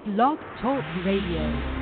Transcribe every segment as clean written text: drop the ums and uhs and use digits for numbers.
Blog Talk Radio.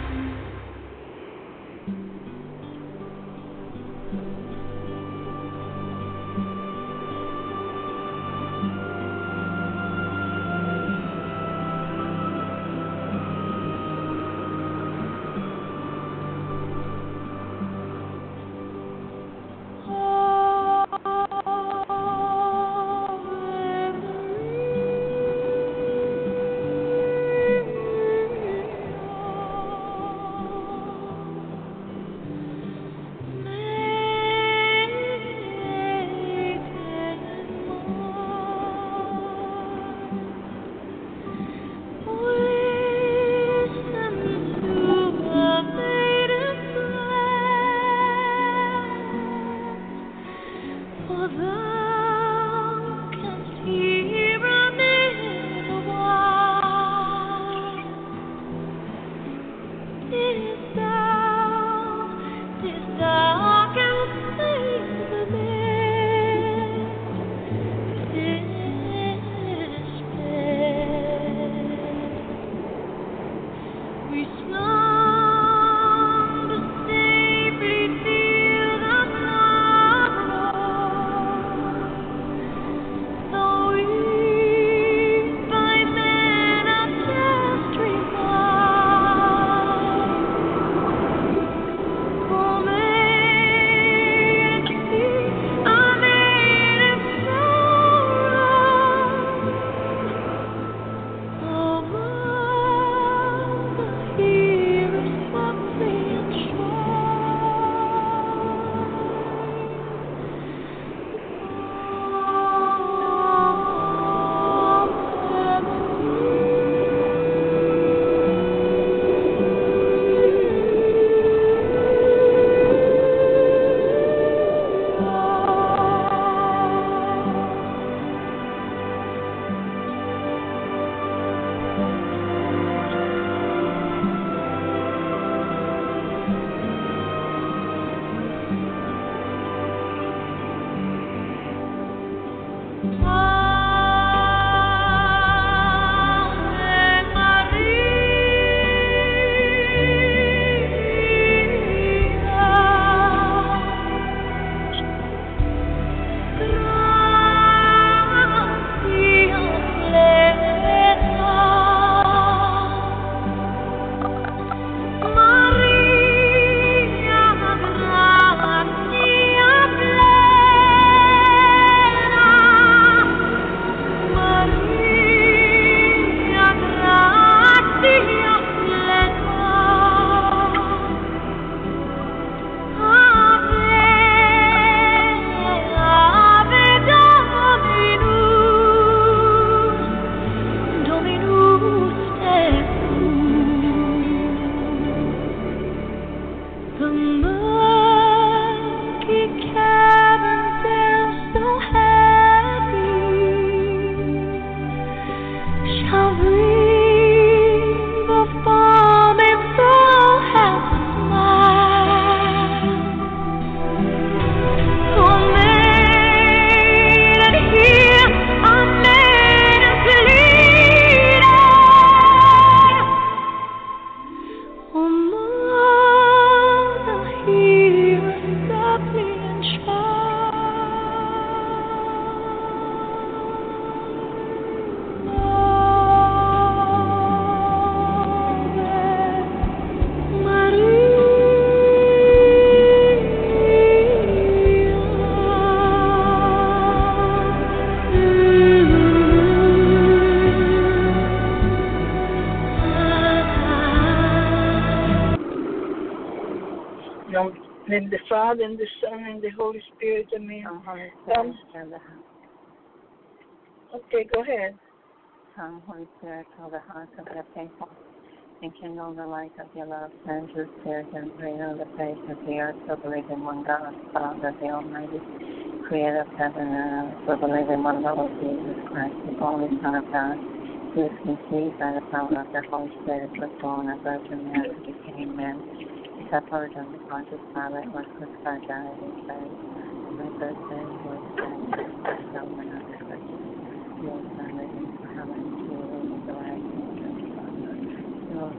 In the Father, and the Son, and the Holy Spirit, amen. Okay, go ahead. Come, Holy Spirit, fill the hearts of your faithful, and kindle the light of your love, send your Spirit, and bring on the face of the earth, so believe in one God, Father, the Almighty, creator of heaven and earth, so believe in one Lord Jesus Christ, the only Son of God, who is conceived by the power of the Holy Spirit, was born of Virgin Mary, became man, suffered under Pontius Pilate, was crucified, died, and buried. On the third day, he was raised, so when I was he was found living for heaven, he will reign with the last and the Father. He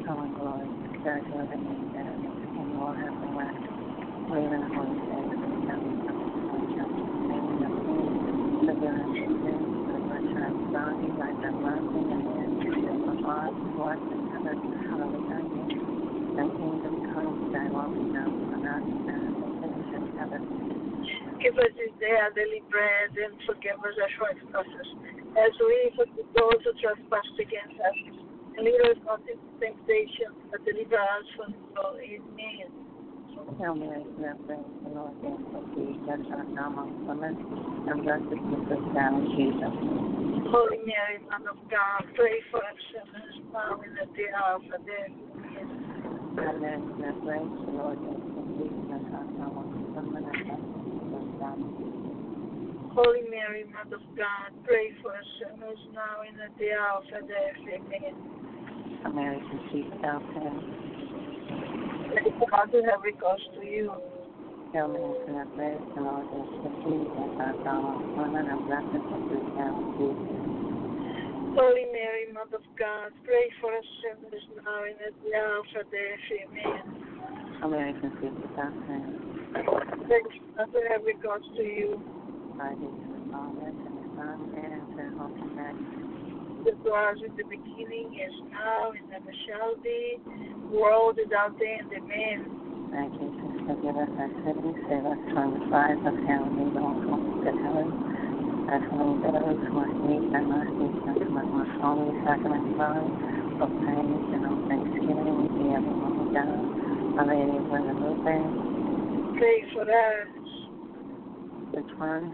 and glory, Spirit of the living God, in your heavenly rest. Believe in the Holy Spirit, the Catholic Church, naming of things, forgiveness of sins, the resurrection of body, life everlasting, and the end of God, who art in heaven, hallowed be thy name. Thy kingdom come, thy will be done on earth as it is in heaven. Give us this day our daily bread, and forgive us our trespasses, as we forgive those who trespass against us. And lead us not into temptation, but deliver us from evil. Amen. Hail Mary, full of grace, the Lord is with thee. Blessed art thou amongst women, and blessed is the fruit of thy womb, Jesus. Holy Mary, Mother of God, pray for us sinners, now and at the hour of our death. Amen. Hail Mary, full of grace, the Lord is with thee. Blessed art thou amongst women, and blessed is the fruit of thy womb. Holy Mary, Mother of God, pray for us sinners, now and at the hour of our death. Amen. Hail Mary, conceived without sin. May God have recourse to you. Hail Mary, full of grace, the Lord is with thee. Blessed art thou amongst women, and blessed is the fruit of thy womb, Jesus. Holy Mary, Mother of God, pray for us sinners, now and at the hour of our death. Amen. Hail Mary, conceived without sin. May God have recourse to you. Glory be to the Father, and to the Son, and to the Holy Spirit. That was in the beginning, is now, and never shall be, world without end. Amen. Thank you, Jesus, forgive us our sins, save us from the fires of hell, and lead all souls to heaven, especially those who are in need of mercy, and to the most holy sacrament of God, for praise and all thanksgiving, be every moment done. Our Lady of Guadalupe, Pray for us. which one?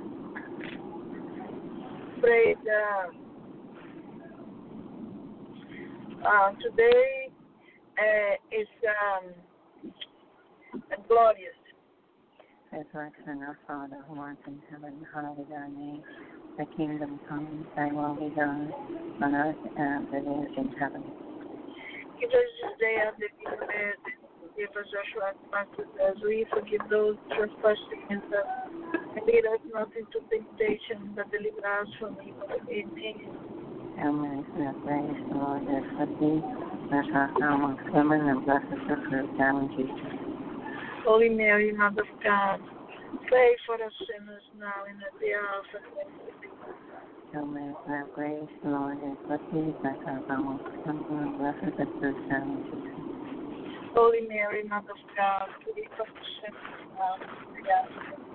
Pray today is glorious. Resurrection, our Father, who art in heaven, hallowed be thy name. Thy kingdom come, thy will be done, on earth as it is in heaven. Give us this day our daily bread, and forgive us our trespasses, as we forgive those who trespass against us. And lead us not into temptation, but deliver us from evil. Amen. Hail Mary, full of grace, the Lord is with thee. Blessed art thou amongst women, and blessed is the fruit of thy womb, Jesus. Holy Mary, Mother of God, pray for us sinners, now and at the hour of our death. Hail Mary, full of grace, the Lord is with thee. Blessed art thou amongst women, and blessed is the fruit of thy womb, Jesus. Holy Mary, Mother of God, pray for us sinners, now and at the hour of our death.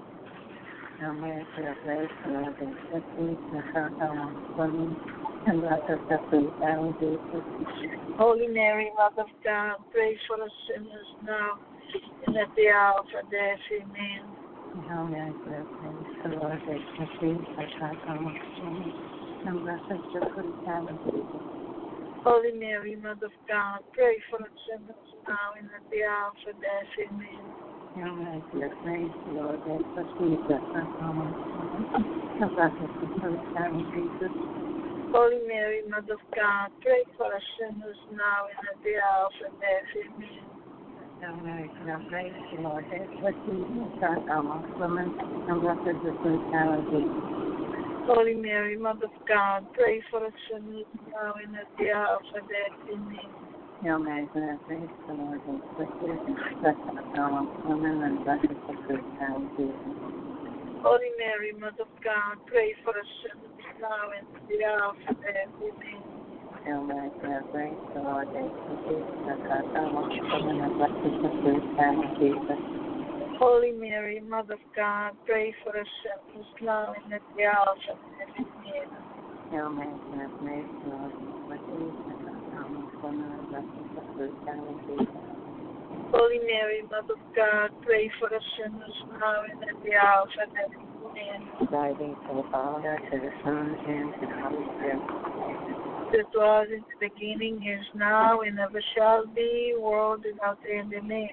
Hail Mary, full of grace, the Lord is with thee. Blessed art thou amongst women, and blessed is the fruit of thy womb, Jesus. Holy Mary, Mother of God, pray for us sinners, now and at the hour of our death. Amen. Hail Mary, full of grace, the Lord is with thee. Blessed art thou amongst women, and blessed is the fruit of thy womb, Jesus. Holy Mary, Mother of God, pray for us sinners, now and at the hour of our death. Amen. Hail Mary, full of grace, the Lord is with thee. Blessed art thou amongst women, and blessed is the fruit of thy womb, Jesus. Holy Mary, Mother of God, pray for us sinners, now and at the hour of our death. Amen. Hail Mary, full of grace, the Lord is with thee. Blessed art thou amongst women, and blessed is the fruit of thy womb, Jesus. Holy Mary, Mother of God, pray for us sinners, now and at the hour of our death. Amen. Hail Mary, full of grace, the Lord is with thee. Blessed art thou amongst women, and blessed is the fruit of thy womb, Jesus. Holy Mary, Mother of God, pray for us sinners, now and at the hour of our death. Amen. Hail Mary, full of grace, the Lord is with thee. Blessed art thou amongst women, and blessed is the fruit of thy womb, Jesus. Holy Mary, Mother of God, pray for us sinners, now and at the hour of our death. Amen. Hail Mary, full of grace, the Lord is with thee. Blessed art thou amongst women, and blessed is the fruit of thy womb, Jesus. Holy Mary, Mother of God, pray for us sinners, now and at the hour of our death. Amen. Glory be to the Father, to the Son, and to the Holy Spirit. That was in the beginning, is now, and ever shall be, world without end. Amen.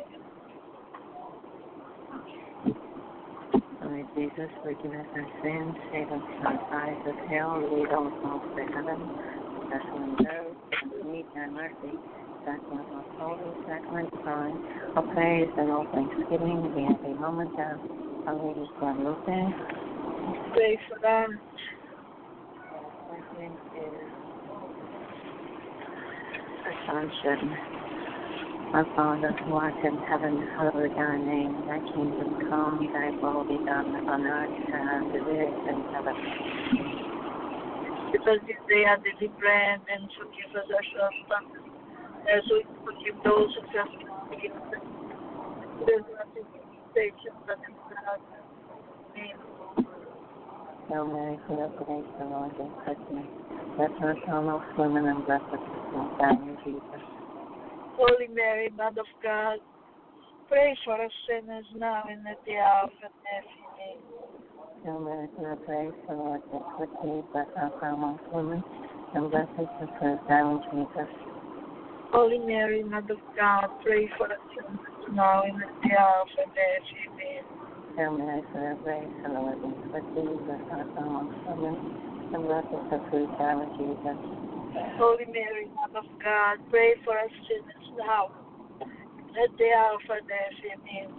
Lord Jesus, forgive us our sins, save us from the fires of hell, lead all souls to heaven, especially those who need thy mercy. Sacrament of holy, sacrament divine, all praise and all thanksgiving, be every moment of Our Lady of Guadalupe. Pray for them. Second is sonship. Our Father, who art in heaven, hallowed be thy name. Thy kingdom come, thy will be done on earth as it is in heaven. Give us this day our daily bread, and forgive us our trespasses, as we forgive those who trespass against us. There's nothing temptation, but in God. Amen. Hail Mary, full of grace, the Lord is with thee. Blessed art thou amongst women, and blessed is the fruit of thy womb, Jesus. Holy Mary, Mother of God, pray for us sinners now and at the hour of our death. Amen. Hail Mary, full of grace, the Lord is with thee. Blessed art thou amongst women, and blessed is the fruit of thy womb, Jesus. Holy Mary, Mother of God, pray for us sinners now and at the hour of our death. Amen. Hail Mary, full of grace, the Lord is with thee. Blessed art thou amongst women, and blessed is the fruit of thy womb, Jesus. Holy Mary, Mother of God, pray for us sinners now and at the hour of our death. Amen.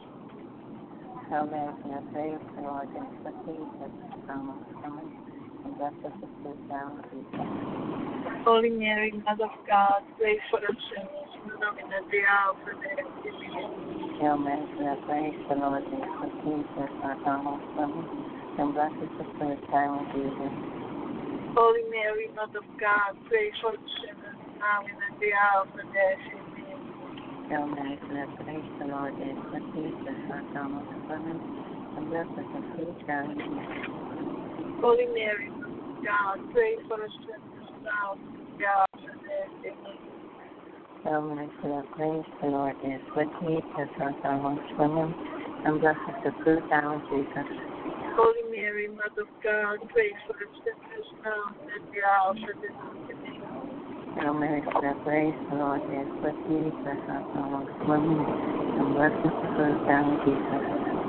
Hail Mary, full of grace, the Lord is with thee. Blessed art thou amongst women, and blessed is the fruit of thy womb, Jesus. Holy Mary, Mother of God, pray for us sinners now and at the hour of our death. Amen. Hail Mary, full of grace, the Lord is with thee. Blessed art thou amongst women, and blessed is the fruit of thy womb, Jesus. Holy Mary, Mother of God, pray for us sinners now and at the hour of our death. Amen. Hail Mary, full of grace, the Lord is with thee. Blessed art thou amongst women, and blessed is the fruit of thy womb, Jesus. Holy Mary, Mother of God, pray for us sinners now and at the hour of our death. Amen. Hail Mary, full of grace, the Lord is with thee. Blessed art thou amongst women, and blessed is the fruit of thy womb, Jesus. Holy Mary, Mother of God, pray for us sinners now and at the hour of our death. Amen. Hail Mary, full of grace, the Lord is with thee. Blessed art thou amongst women, and blessed is the fruit of thy womb, Jesus.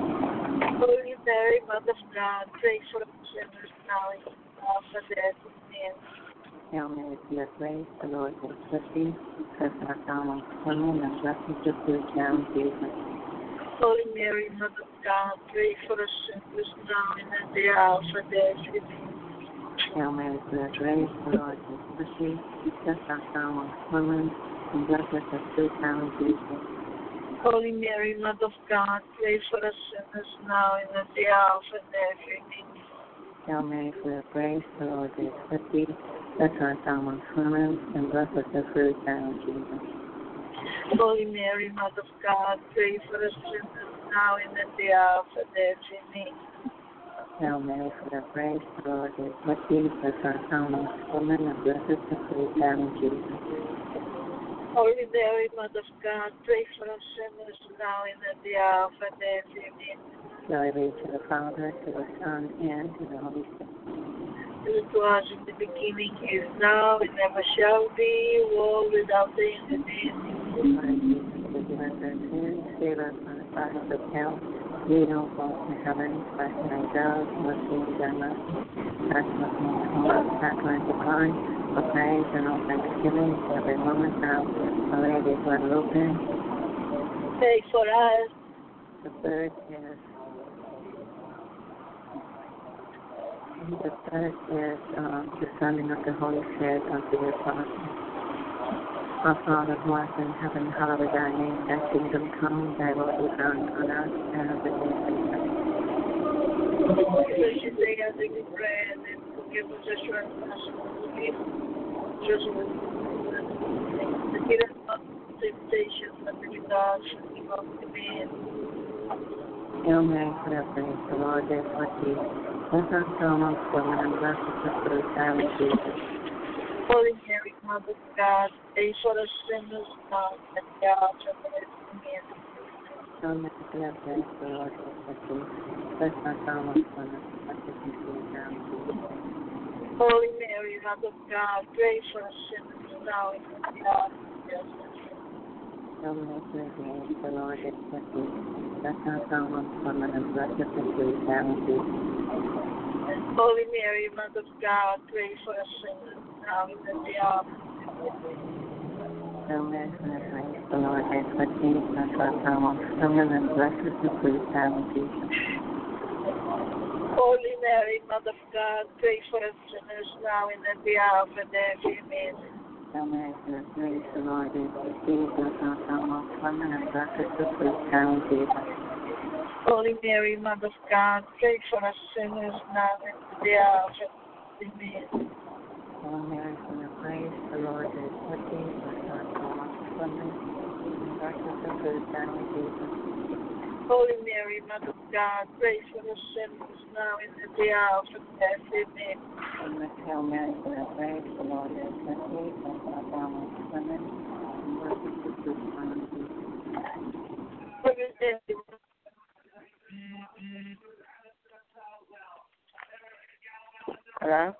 Holy Mary, Mother of God, pray for us sinners now and at the hour of our death. Amen. Hail Mary, full of grace, the Lord is with thee. Blessed art thou amongst women, and blessed is the fruit of thy womb, Jesus. Holy Mary, Mother of God, pray for us sinners now and at the hour of our death. Amen. Hail Mary, full of grace, the Lord is with thee. Blessed art thou amongst women, and blessed is the fruit of thy womb, Jesus. Holy Mary, Mother of God, pray for us sinners now and at the hour of our death. Amen. Hail Mary, full of grace, the Lord is with thee. Blessed art thou amongst women, and blessed is the fruit of thy womb, Jesus. Holy Mary, Mother of God, pray for us sinners now and at the hour of our death. Amen. Hail Mary, full of grace, the Lord is with thee. Blessed art thou amongst women, and blessed is the fruit of thy womb, Jesus. Holy Mary, Mother of God, pray for us sinners now and at the hour of our death. Amen. Glory be to the Father, to the Son, and to the Holy Spirit. As it was in the beginning, is now, and ever shall be, world without end. Amen. Lord Jesus, forgive us our sins, save us from the fires of hell. Lead all souls to heaven, especially those who have seen thy mercy. Touch us most holy sacrament divine, for praise and all thanksgiving, every moment now, Our Lady of Guadalupe. Pray for us. The third is the sending of the Holy Spirit unto the apostles. Our Father who art in heaven, hallowed be thy name. Thy kingdom come, thy will be done on earth as it is in heaven. Give us this day our daily bread, and forgive us our trespasses, just lead us not into temptation, but deliver us from evil. Amen. Hail Mary, full of grace, the Lord is with thee. Blessed art thou amongst women, and blessed is the fruit of thy womb, Jesus. Holy Mary, Mother of God, pray for us sinners now and at the hour of our death. Amen. Hail Mary, full of grace, the Lord is with thee. Blessed art thou amongst women, and blessed is the fruit of thy womb, Jesus. Holy Mary, Mother of God, pray for us sinners now and at the hour of our death. Hail Mary, full of grace, the Lord is with thee. Blessed art thou amongst women, and blessed is the fruit of thy womb, Jesus. Holy Mary, Mother of God, pray for us sinners now and at the hour of our death. Hail Mary, full of grace, the Lord is with thee. Blessed art thou amongst women, and blessed is the fruit of thy womb, Jesus. Holy Mary, Mother of God, pray for us sinners now and at the hour of our death. Amen. Hail Mary, full of grace, the Lord is with thee. Blessed art thou amongst women, and blessed is the fruit of thy womb, Jesus. Holy Mary, Mother of God, pray for us sinners now and at the hour of our death. Amen. Hail Mary, full of grace, the Lord is with thee. Blessed art thou amongst women, and blessed is the fruit of thy womb, Jesus. Holy Mary, Mother of God, pray for us sinners now and at the hour of our death. Amen. Hail Mary, full of grace, the Lord is with thee. Blessed art thou amongst women, and blessed is the fruit of thy womb, Jesus. Holy Mary, Hello?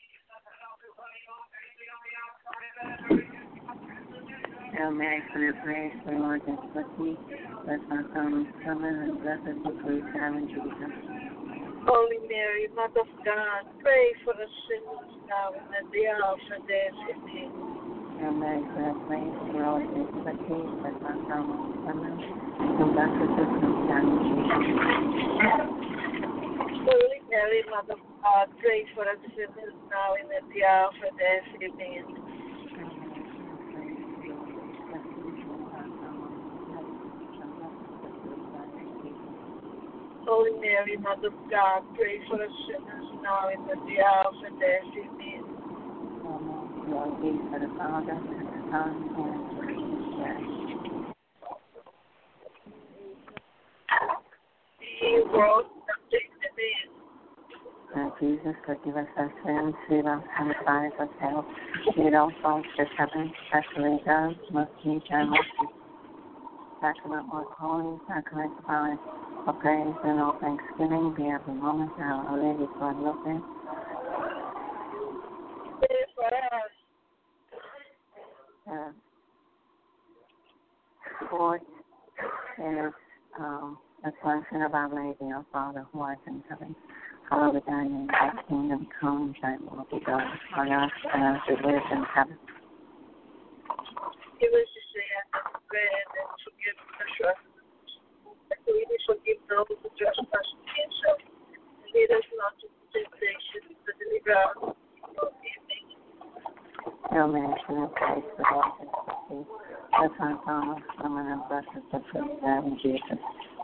Hail Mary, full of grace, the Lord is with thee. Blessed art thou amongst women, and blessed is the fruit of thy womb, Jesus. Holy Mary, Mother of God, pray for us sinners now and at the hour of our death. Amen. Hail Mary, full of grace, the Lord is with thee. Blessed art thou amongst women, and blessed is the fruit of thy womb, Jesus. Holy Mary, Mother of God, pray for us sinners now and at the hour of our death. Amen. Holy Mary, Mother of God, pray for us sinners now and at the hour of our death. Amen. Lord be for the Father, and the Son, and the Holy Spirit. The world subject to me. Jesus, forgive us our sins, lead us from the fires of hell, lead all souls to heaven, especially those most need thy mercy. Sacrament most holy, sacrament divine, all praise and all thanksgiving be every moment now, Our Lady's Guadalupe. Pray for us. Fourth is the Assumption of Our Lady, our Father who art in heaven. Hallowed be thy name, thy kingdom come, thy will be done on earth as it is in heaven. Give us this day our bread, and forgive us our trespasses, as we forgive those who trespass against us. And lead us not into temptation, but deliver us from evil. Amen. Hail Mary, full of grace, the Lord is with thee. Blessed art thou amongst women, and blessed is the fruit of thy womb, Jesus.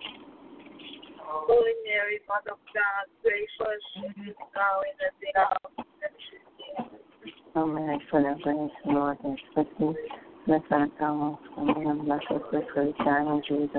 Holy Mary, Mother of God, pray for us sinners now and at the hour of our death. Amen. Hail Mary, full of grace, the Lord is with thee. Blessed art thou amongst women, and blessed is the fruit of thy womb, Jesus.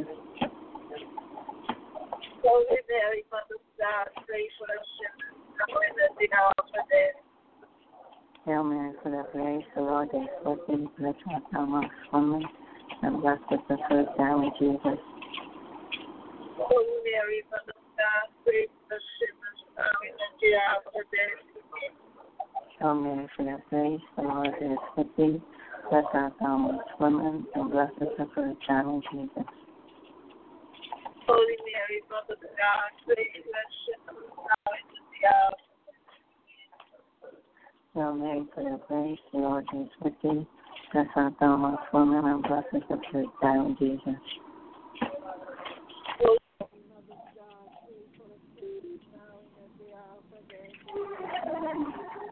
Holy Mary, Mother of God, pray for us sinners now and at the hour of our death. Hail Mary, full of grace, the Lord is with thee. Blessed art thou amongst women, and blessed is the fruit of thy womb, Jesus. Holy Mary, Mother of God, pray for us sinners now and at the hour of our death. Amen. Hail Mary, full of grace, the Lord is with thee. Blessed art thou amongst women, and blessed is the fruit of thy womb, Jesus. Holy Mary, Mother of God, pray for us sinners now and at the hour of our death. Hail Mary, full of grace, the Lord is with thee. Blessed art thou amongst women, and blessed is the fruit of thy womb, Jesus. Holy Mary, Mother of God, pray for us sinners now and at the hour of our death.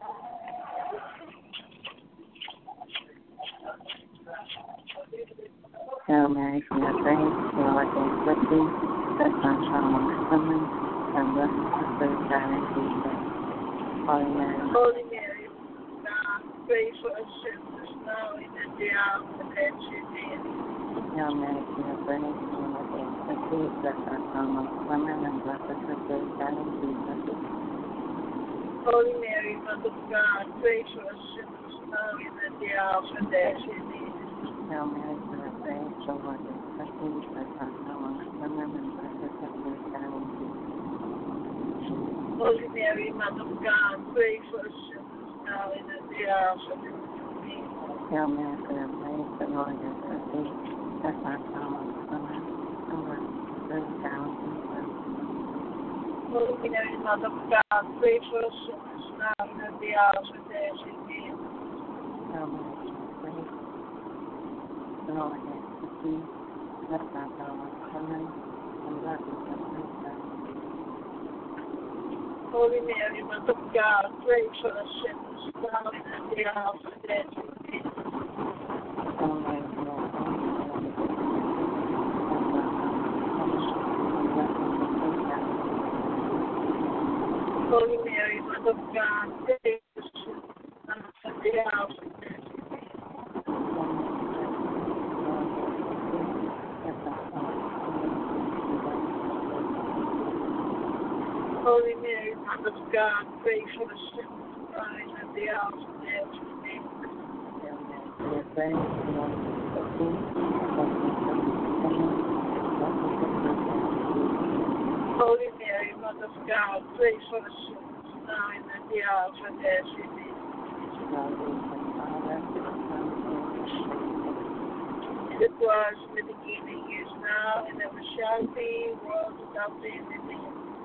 Hail Mary, full of grace, the Lord is with thee. Blessed art thou amongst women, and blessed is the fruit of thy womb, Jesus. Holy Mary, Holy Mary, God, pray for us sinners now and at the hour of our death. Amen. Hail Mary, full of grace, the Lord is with thee. Blessed art thou amongst women, and blessed is the fruit of thy womb, Jesus. Holy Mary, Mother of God, pray for us sinners now and at the hour of our death. Amen. Hail Mary, full of grace, the Lord is with thee. Blessed art thou amongst women, and blessed is the fruit of thy womb, Jesus. Holy Mary, Mother of God, pray for us sinners now and at the hour of our death. Amen. Hail Mary, full of grace, the Lord is with thee. Blessed art thou amongst women, and blessed is the fruit of thy womb, Jesus. Holy Mary, Mother of God, pray for us sinners now and at the hour of our death. Amen. Hail Mary, full of grace, the Lord is with thee. Blessed art thou amongst women, and blessed is the fruit of thy womb, Jesus. Holy Mary, Mother of God, pray for us sinners now and at the hour of our death. Amen. Mother of God, pray for sinners now in the hour of death. Holy Mary, Mother of God, pray for the sinners dying at the hour of death. Holy Mary, Mother of God, pray for the sinners dying at the hour of death. It was in the beginning, is now, and ever shall be, world without end. Amen.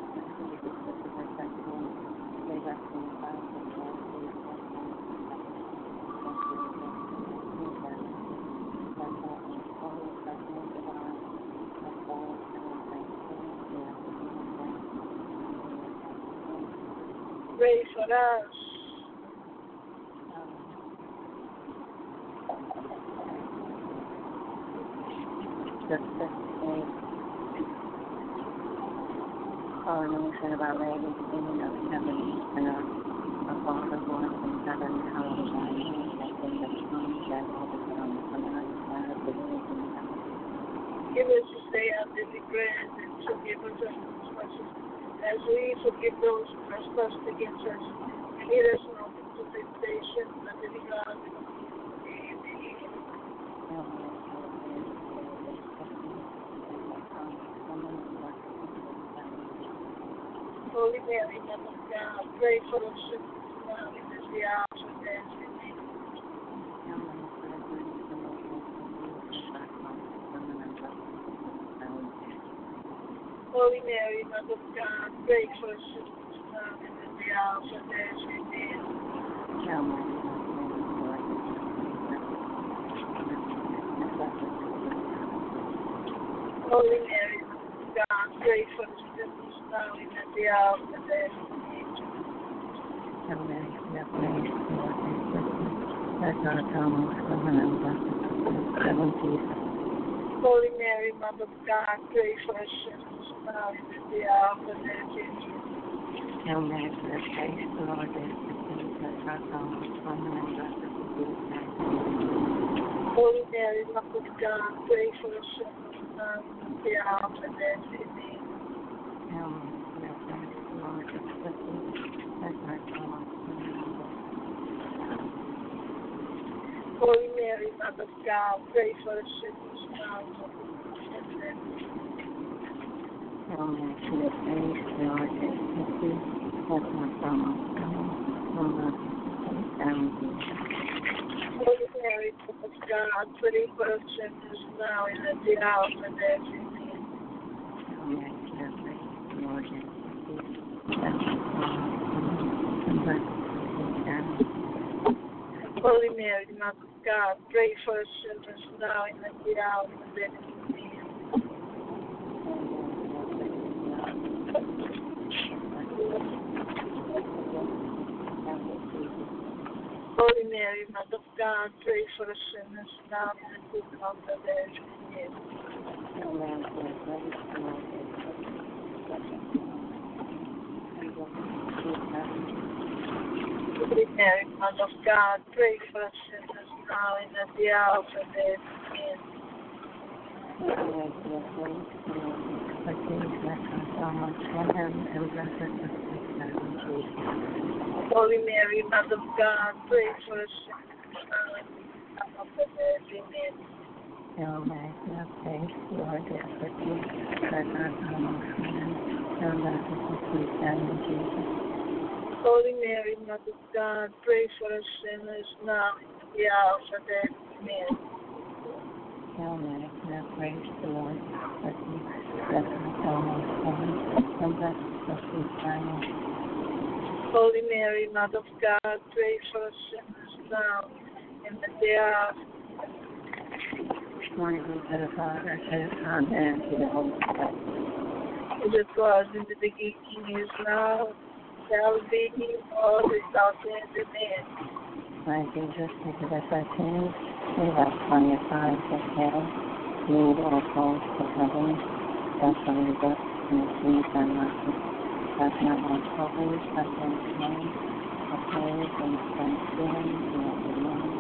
Pray for us. Coronation of Our Lady, Queen of heaven and earth, our Father who art in heaven, hallowed be thy name. Thy kingdom come, thy will be done on earth as it is in heaven. Give us this day our daily bread, and forgive us our trespasses, as we forgive those who trespass against us. And lead us not into temptation, but deliver us from evil. Amen. Holy Mary, Mother of God, pray for us sinners now and at the hour of death. Amen. Holy Mary, Mother of God, pray for us sinners now and at the hour of death. Amen. Holy Mary, Mother of God, pray for us sinners now and at the hour of death. Holy Mary, Mother of God, pray for us sinners now and at the hour of death. Hail Mary, full of grace, the Lord is with thee. Blessed art thou amongst women, and blessed is the fruit of thy womb. Holy Mary, Mother of God, pray for us sinners now and at the hour of death. Amen. Hail Mary, full of grace, the Lord is with thee. Blessed art thou amongst women, and blessed is the fruit of thy womb. Holy Mary, Mother of God, pray for us sinners now and at the hour of death. Hail Mary, full of grace, the Lord is with thee. Blessed art thou amongst women, and blessed is the fruit of thy womb. Holy Mary, Mother of God, pray for us sinners now and at the hour of death. Amen. Hail Mary, full of grace, the Lord is with thee. Blessed art thou amongst women, and blessed is the fruit of thy womb. Holy Mary, Mother of God, pray for us sinners now and at the hour of death. Amen. Holy Mary, Mother of God, pray for us sinners now and at the hour of death. Amen. Hail Mary, full of grace, the Lord is with thee. Blessed art thou amongst women, and blessed is the fruit of thy womb. Holy Mary, Mother of God, pray for us sinners now and at the hour of death. Amen. Hail Mary, full of grace, the Lord is with thee. Blessed art thou amongst women, and blessed is the fruit of thy womb, Jesus. Holy Mary, Mother of God, pray for us sinners now and at the hour of death. Amen. Hail Mary, full of grace, the Lord is with thee. Blessed art thou amongst women, and blessed is the fruit of thy womb, Jesus. Holy Mary, Mother of God, pray for us sinners now and at the hour of death. Amen. Hail Mary, full of grace, the Lord is with thee. Blessed art thou amongst women, and blessed is the fruit of thy womb. Holy Mary, Mother of God, pray for us sinners now and at the hour of death. Glory be to the Father, to the Son, and to the Holy Spirit. As it was in the beginning, is now, shall be, all without end. Amen. My Jesus, forgive us our sins, save us from your fires of hell, lead all souls to heaven, especially those in the need of mercy. That's not much always, but then again, okay, and thanksgiving, the morning,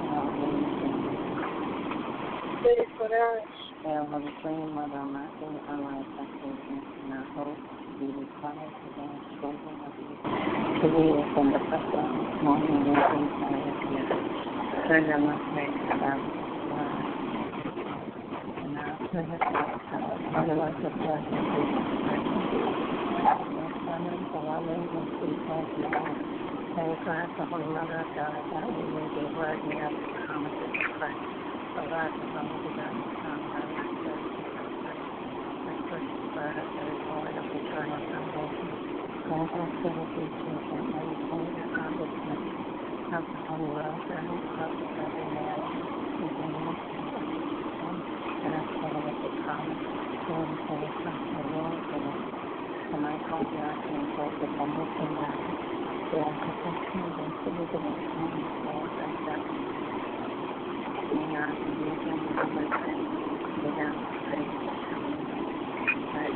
Pray for us. Hail, Holy Queen, Mother of Mercy, our life, our Savior, and our hope, we require to the children of you. To lead us in the precious morning and inside of you. Turn them up, pray about and our prayers, otherwise the blessing of the loving and sweet hope of God. Pray for us, the Holy Mother of God, that we may be worthy of the promises of Christ. So that the Holy Begotten Son, by the Spirit, has purchased for us the reward of eternal salvation. Grant us to the teachers and meditate upon this mystery of the Holy Rosary of every man, whose name is and us follow with the promise to say, trust the Lord with us. The Michael, the Archangel, defenders and master, the protection against the evil and the souls and death. May our religion be limited without faith, but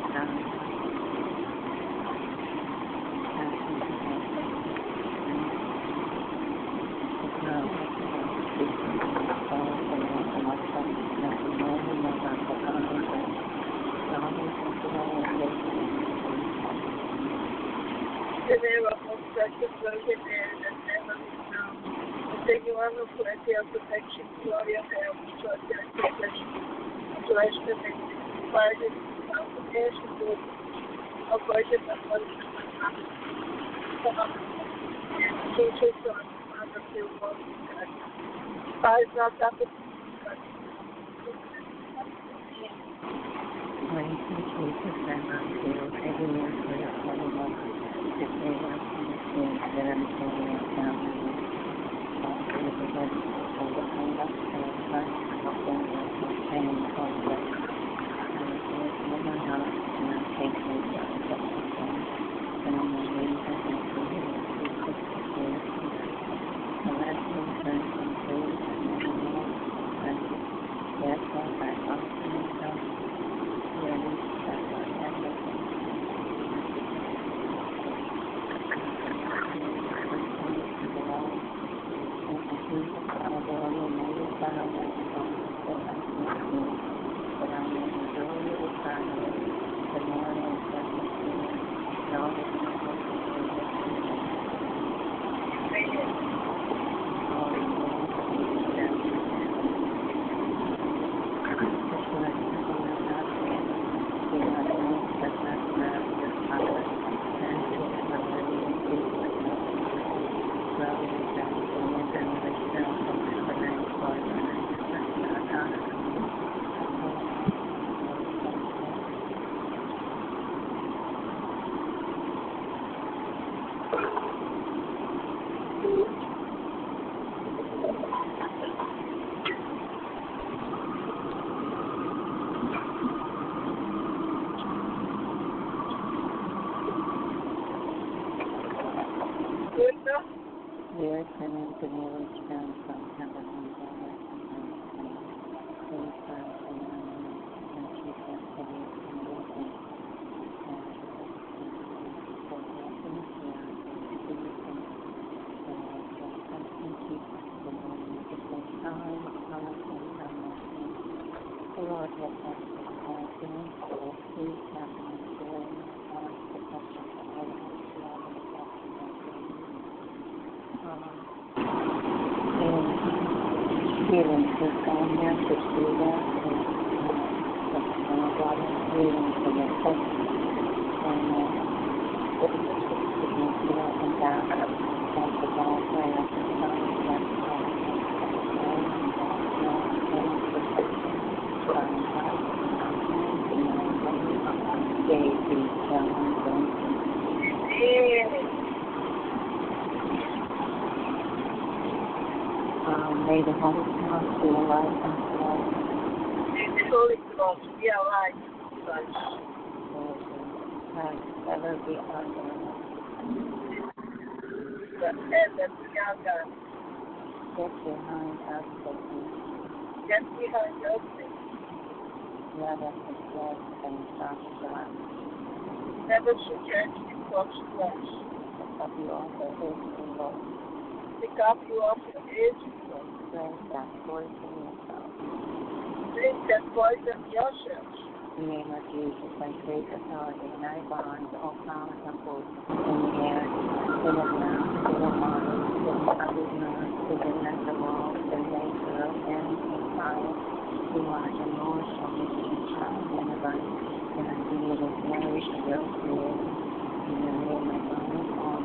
Primeiro, a consciência progenera, never known. Senhor, no fleque, a protection, glória, real, sua protection, flash também, Pai, não deixe tudo, a voz de Deus, gente, só, nada, seu voz, Pai, já está Praise you, Jesus, and our Savior, every year for your holy love, to save us from the sins that are before us down the road. Also, with the good, for the conduct of the Christ, help them with the pain of the and the faith of our heart, and our faith in God, that we can, and in the name of the Savior, Jesus, the Savior, the last thing turns from praise and the Lord, and therefore, I offer myself. Dear Clement, the village down from heaven and earth, please God, and keep us safe and wisdom, and for blessings here, please and keep us the morning of the time, promise and promise. The Lord will bless us all things, so please have an enjoying heart, protection for all of us, love and affection. Healing to Sonia, to Sheila, and God is healing to the sick, and and down, and to God, prayer, to God, and may the Holy Cross be alive and alive. May the Holy Cross be alive and Ever be under. Forever be under. Get behind us, Satan. Get behind us, Satan. Let us exalt and stop God. Never suggest God's flesh. Of you also is evil. Pick up you off your age. Drink that poison yourself. Drink that poison yourself. In the name of Jesus, I take authority and I bind all powers and forces in the air, in the ground, in the water, in the underground, in the mental walls, in nature, and in science. You are the Lord of the universe, and I give you this knowledge of your creator. In the name of God, all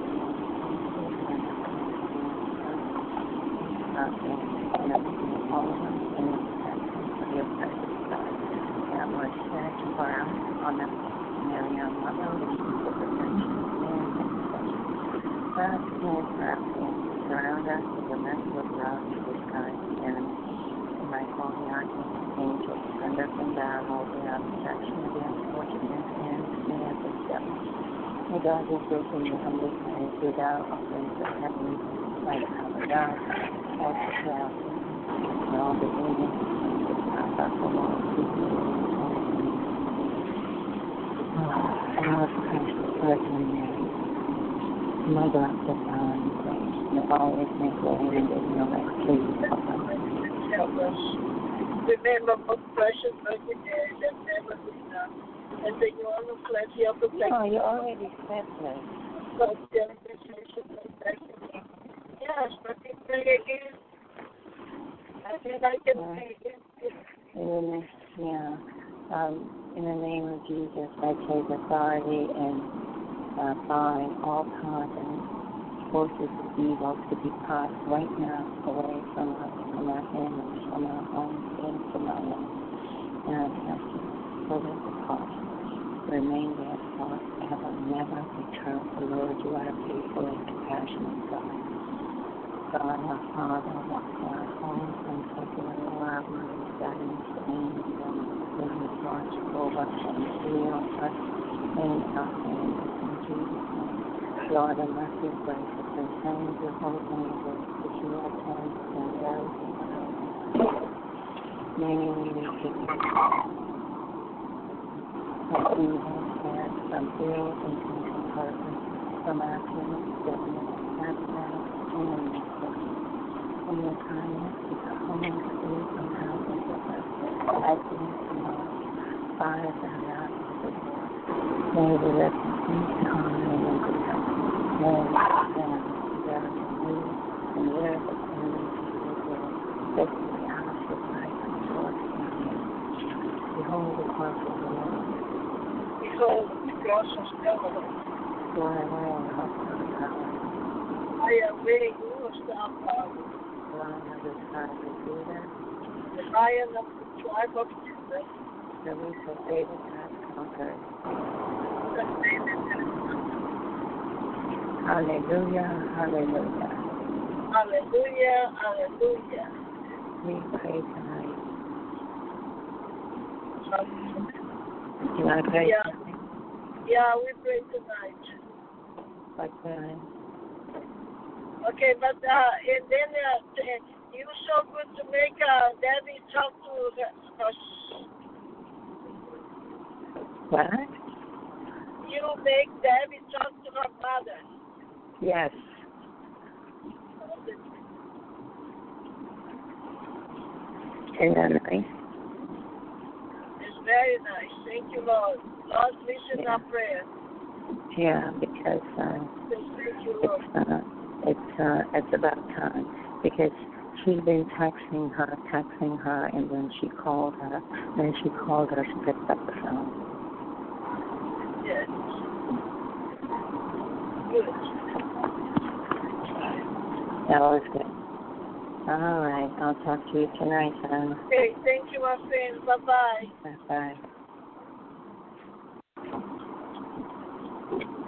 all of us in the protection of your precious God. That was shed for us on the Mary, our mother, and the protection and intercession. God, stand for us and surround us with the mercy of love to disguise the enemy. And I call the archangel to send us in battle over our protection against fortunate and snares of devil. May God be faithful in humbly praise without offerings of heaven, like our God, all the chaos, and all the demons, and our Lord, our precious Virgin Mary, Mother of Divine Grace, may always make way and in your way, please help us. Remember, most precious Virgin Mary, that never been done. And the one who fled your protection. Oh, you already said that. But the intercession protected me. Yes, but you pray again. I said I can pray again. In the name of Jesus, I take authority and bind all powers and forces of evil to depart right now away from us, from our families, from our homes, and from our lives. And I ask you for this depart. Remain there forever, never return. The Lord, you are a faithful and compassionate God. God, our Father, our home, and secular love, guidance, and please watch over us and heal us in our hands. In Jesus' name, Lord, and mercy and grace, and send your holy angels to heal us and those may we keep from evil, and from ill intention purpose, from accident, sickness, accident, and mistake. From the kindness to the homes, food, and houses of us, accidents and loss, fires and mountains of war. May we live in peace, harmony, and good health. May we stand together to move and live according to your will, faithfully out of your life and joy and peace. Behold the cross of the Lord. Behold the cross of the Lord. Fly away and help our power. Fly away, you lost our power. Lion of the tribe of Judah, The Lion of the tribe of Judah. the roots of David has conquered. The David has come. Hallelujah, hallelujah. Hallelujah, hallelujah. We pray tonight. Hallelujah. Can I pray Yeah. tonight? Yeah, we pray tonight. What time? Okay, but and then you so good to make Debbie talk to her. What? You make Debbie talk to her mother. Yes. Isn't that nice? It's very nice. Thank you, Lord. Lord, listen Yeah. our prayer. Yeah, because Thank you, Lord. it's about time. Because she's been texting her, and when she called her, she picked up the phone. Yes. Good. That was good. All right, I'll talk to you tonight, son. Okay, thank you, my friend. Bye-bye. Bye.